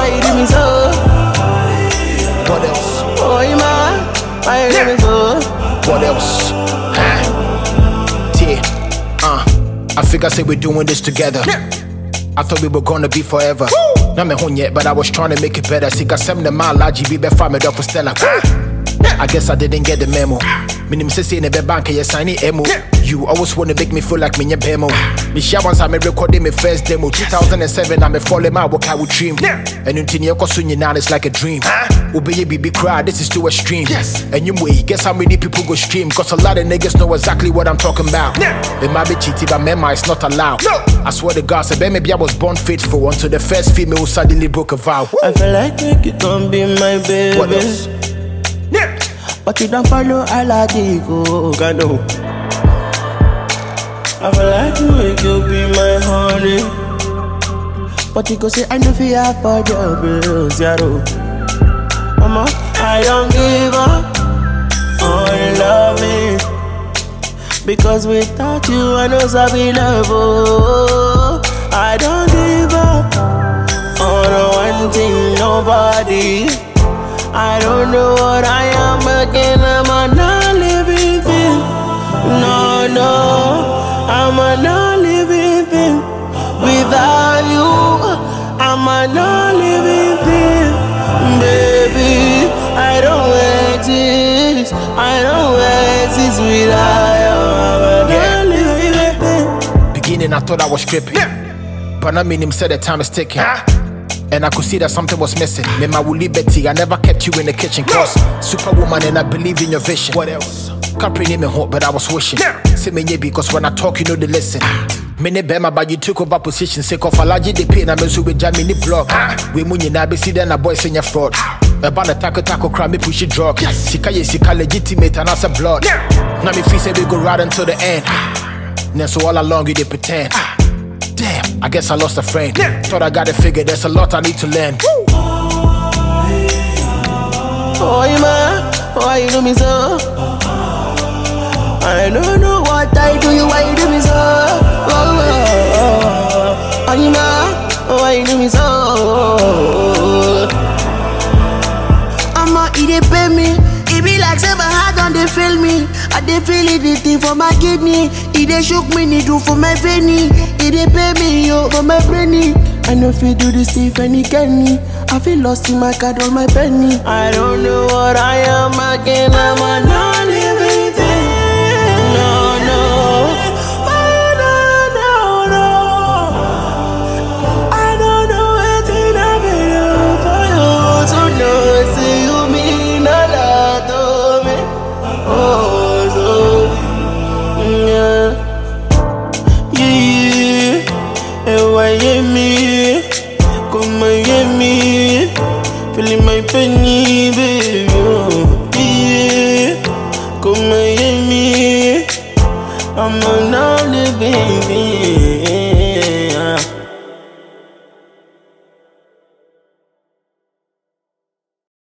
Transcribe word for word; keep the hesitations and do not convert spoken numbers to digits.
why you do me so? What else? Oh, man, why you do me so? What else? Huh? T, uh, I figure say we're doing this together. I thought we were gonna be forever. Not me home yet, but I was trying to make it better. Sika sem the man la G B be farm it up for Stella. I guess I didn't get the memo. Minim say say ne be bank ye sign it emo. You always wanna make me feel like me nye bemo. Me share once I me recording my first demo. two thousand seven I me falling my work I would dream. And until you go soon now it's like a dream. Obey baby cry, this is too extreme. And you way, guess how many people go stream? Cause a lot of niggas know exactly what I'm talking about. It might be cheating, but mema is not allowed. I swear to God, say maybe I was born faithful until the first female who suddenly broke a vow. I feel like you can be my baby. What else? But you don't follow Aladigo. I know. I feel like you make you be my honey. But you go say I know fear for your bills, yaro. Mama, I don't give up on loving. Because without you I know Sabi love. Oh, I don't give up on one thing, nobody. I don't know what I am again, I'm a non-living thing. No, no, I'm a non-living thing. Without you, I'm a non-living thing. Baby, I don't exist. I don't exist without you. I'm a non-living thing. Beginning I thought I was tripping, but now mean him said the time is ticking. And I could see that something was missing. Me my woolly Betty, I never kept you in the kitchen. Cause superwoman and I believe in your vision. What else? Can't bring me home, but I was wishing. Say me yeah, because when I talk, you know they listen. Many bema, but you took over position. Say of allergy, they pay, and I'm so with Jamie blog. We munye na be see then a boy saying your fraud. About the taco taco crime, me push it drug. Sika ye sika legitimate and as a blood. Now me feel say we go right until the end. Then so all along you they pretend. Damn, I guess I lost a friend. Thought I got it figured, there's a lot I need to learn. Oh, man, why you do me so? I don't know what I do you, why you do me so? Oh, oh, oh, oh, man, why you do me so? I'ma eat it, pay me. It be like seven hard on they feel me. I they feel it, the thing for my kidney. It they shook me, they do for my veiny. It they pay me, yo, for my brainy. I know if you do this thing, any canny. I feel lost in my card, all my penny. I don't know what I am again, I'm a non-living.